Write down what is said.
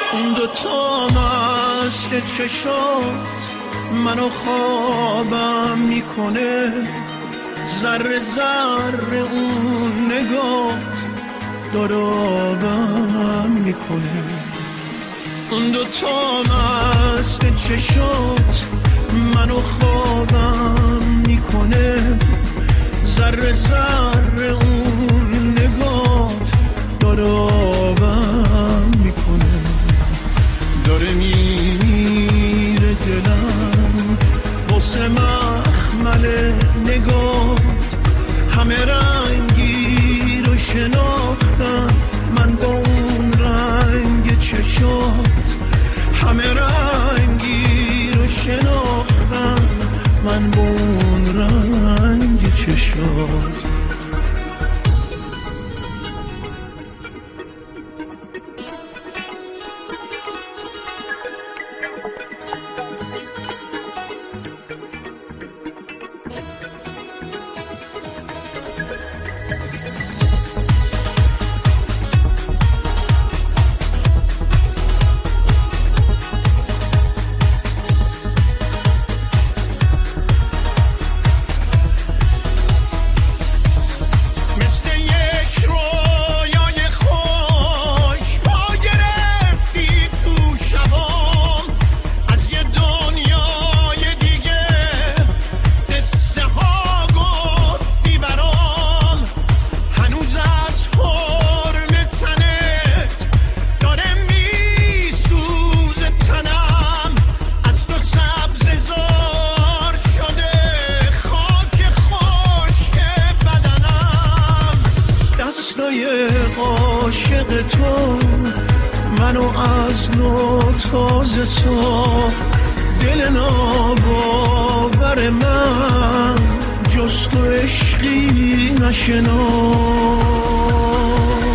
اون دوتا مثل چشات منو خوابم میکنه، ذره ذره اون نگات دارابم میکنه. اون دوتا مثل چشات منو خوابم میکنه، ذره ذره اون نگات دارابم میکنه. داره میره دلم واسه مخمل نگات، همه رنگی رو شناختم من با اون رنگ چشات، همه رنگی رو شناختم من با اون رنگ چشات. عاشق تو منو از نو تازه ساخت، دل ناباور من جز تو عشقی نشناخت.